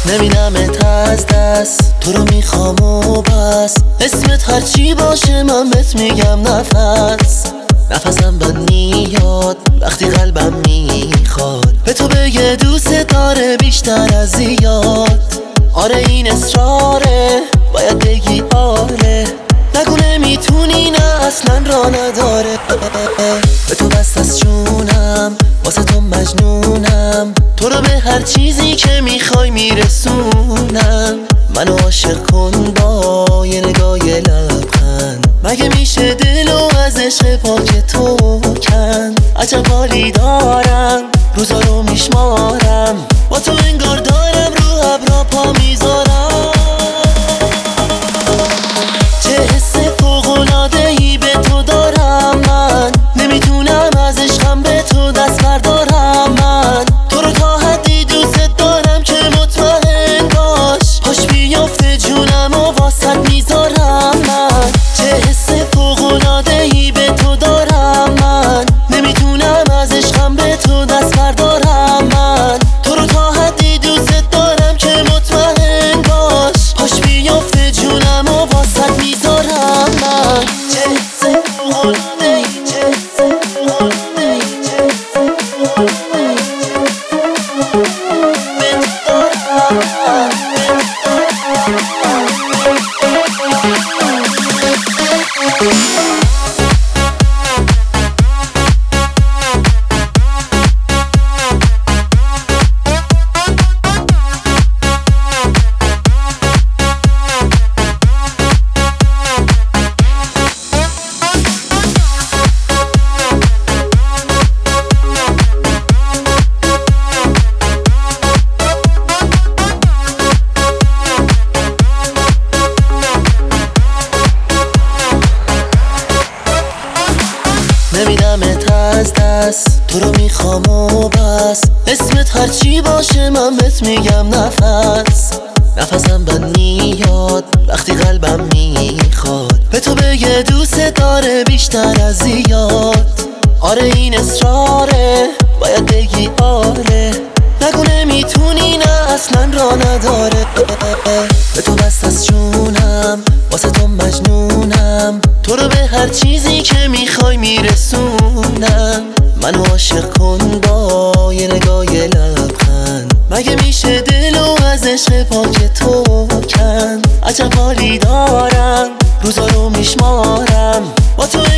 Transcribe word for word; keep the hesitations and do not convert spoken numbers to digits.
نمیدمت از دست، تو رو میخوام و بس. اسمت هرچی باشه من بهت میگم نفس. نفسم بد میاد وقتی قلبم میخواد به تو بگه دوست داره بیشتر از زیاد. آره این اصراره باید بگی آره، نگو نمیتونی نه اصلا را نداره. به تو بست از جونم واسه تو مجنونم، تو رو به هر چیزی که میخوای میرسونم. منو عاشق کن با یه نگاه یه لبخند، مگه میشه دلو از عشق پاک تو کن. عجب حالی دارم روزا رو میشمارم، با تو انگار دارم رو ابرا پا میذارم. چه حس فوق‌العاده‌ای به تو دارم من، نمیتونم از عشقم به تو دست بردارم. من تو رو تا حدی دوست دارم که مطمئن باش، پاش بیافته جونم و واسط میذارم. من چه حس فوق‌العاده‌ای به تو دارم من، نمیتونم از عشقم به تو دست بردارم. من تو رو تا حدی دوست دارم که مطمئن باش، پاش بیافته جونم و واسط میذارم. من چه حس فوق‌العاده‌ای، چه حس فوق‌العاده‌ای، چه حس فوق‌العاده‌ای به تو دارم من، به تو دارم. نمیدمت از دست، تو رو میخوام و بس. اسمت هرچی باشه من بهت میگم نفس. نفسم بد میاد وقتی قلبم میخواد به تو بگه دوست داره بیشتر از زیاد. آره این اصراره باید بگی آره، نگو نمیتونی نه اصلا را نداره. به تو بست از جونم واسه تو مجنونم، تو رو به هر چیزی که میخوای میرسونم. منو عاشق کن با یه نگاه یه لبخند، مگه میشه دلو از عشق پاک تو کن. عجب حالی دارم روزا رو میشمارم، با تو